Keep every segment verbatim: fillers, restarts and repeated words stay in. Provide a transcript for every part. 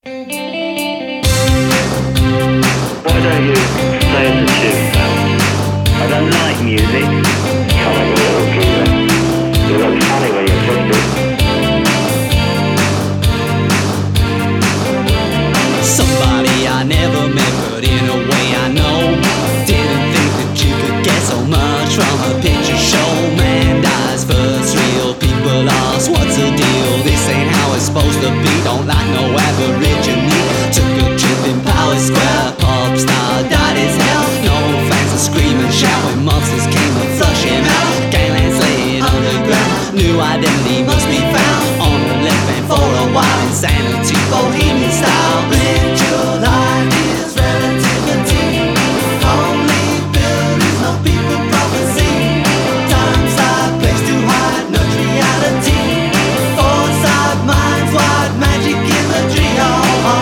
Why don't you play us a tune, pal? I don't like music. Come on, you little geezer. You look funny when you're fifty. Somebody I never met, but in a way I know. Didn't think that you could get so much from a picture show. Man dies first, real people ask, what's the deal? This ain't how it's supposed to be. Don't like no aborigine. Took a trip in Power Square. Pop star died as hell. No fans are screaming, shouting. Monsters came to flush him out. Ganglands laying underground. New identity must be found. On the left bank for a while. Insanity, bohemian style. Rich your life is relativity. Only buildings, no people prophecy. Time side, place to hide, no reality. Foresight, minds wide, magic imagery. Oh, oh.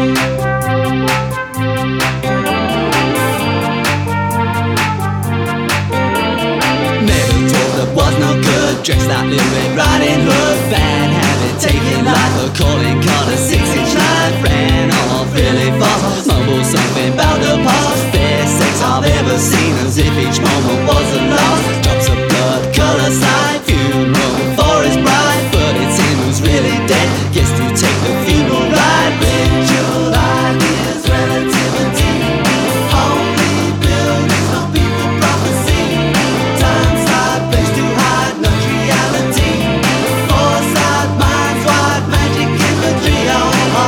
Never told that was no good. Dressed like Little Red Riding Hood. Bad habit, taking life. A calling card, a six-inch knife. Ran off really fast. Mumbled something about the past. Best sex I've ever seen, as if each moment was a loss. Drops of blood, colour side. Funeral for his bride, but it's him who's really dead. Gets to take the funeral ride. Ritual ideas, relativity. Only buildings, no people prophecy. Time side, place to hide, no reality. Foresight, minds wide, magic imagery. Oh, oh.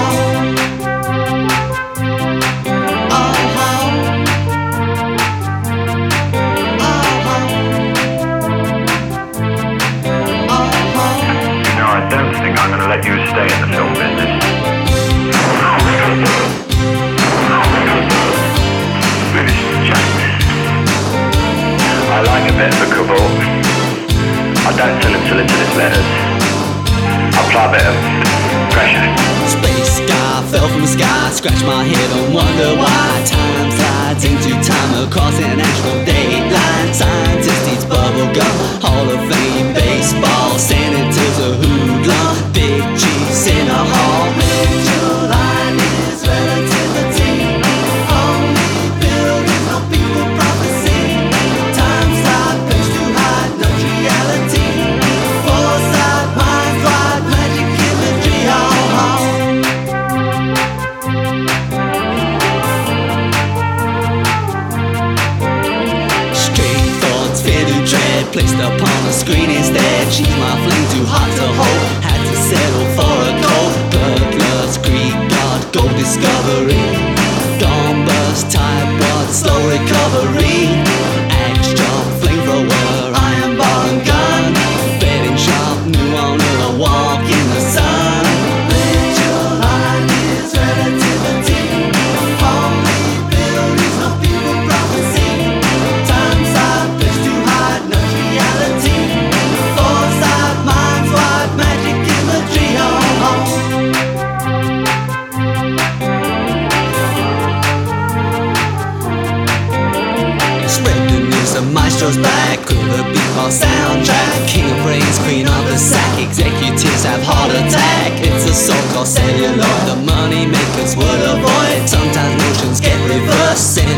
Oh, oh. Oh, oh. Oh, oh. No, I don't think I'm going to let you stay in the film business. British Jack. I like a bit of a cabal. I don't send him solicitor's letters. I apply a bit of pressure. Space sky fell from the sky, scratch my head and wonder why. Time slides into time across an astral dateline. Scientist eats bubble gum, Hall of Fame baseball. Senators a hoodlum, big chiefs in a hall. Ritual line is relativity. Only buildings, no people prophecy. Time slide, place to hide, no reality. Foresight, minds wide, magic imagery. Oh, oh. Straight thoughts, fear to dread, placed upon the screen instead. She's my flame, too hot to hold. Had to settle for a cold. Burglars, Greek god, gold discovery. Gone bust, type what, slow recovery. Axe job, flamethrower, iron bar and gun. Betting shop, new owner, a walk in the sun. Ritual line is relativity. Only buildings, no people prophecy. Time side, place to hide, no reality. Foresight, minds wide, magic imagery. Oh, oh. Spread the news, the maestro's back. Cool the beatball soundtrack. King of brains, queen of the sack. Executives have heart attack. It's a so-called celluloid. The money makers would avoid. Sometimes notions get reversed.